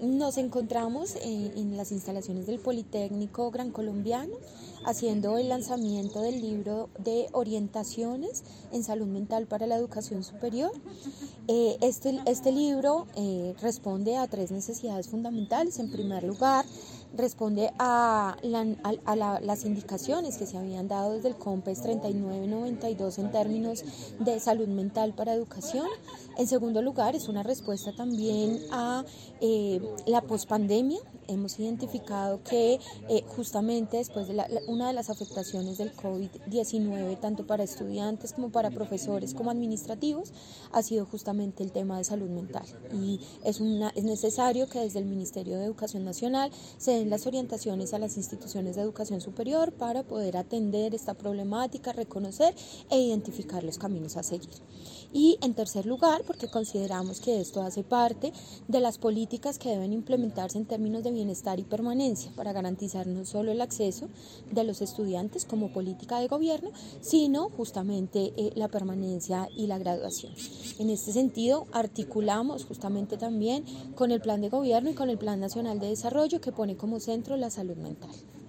Nos encontramos en las instalaciones del Politécnico Gran Colombiano haciendo el lanzamiento del libro de orientaciones en salud mental para la educación superior. Este libro responde a 3 necesidades fundamentales. En primer lugar, responde a las indicaciones que se habían dado desde el COMPES 3992 en términos de salud mental para educación. En segundo lugar, es una respuesta también a la pospandemia. Hemos identificado que justamente después de una de las afectaciones del COVID-19, tanto para estudiantes como para profesores como administrativos, ha sido justamente el tema de salud mental. Y es necesario que desde el Ministerio de Educación Nacional se den las orientaciones a las instituciones de educación superior para poder atender esta problemática, reconocer e identificar los caminos a seguir. Y en tercer lugar, porque consideramos que esto hace parte de las políticas que deben implementarse en términos de bienestar y permanencia para garantizar no solo el acceso de los estudiantes como política de gobierno, sino justamente la permanencia y la graduación. En este sentido, articulamos justamente también con el Plan de Gobierno y con el Plan Nacional de Desarrollo que pone como centro la salud mental.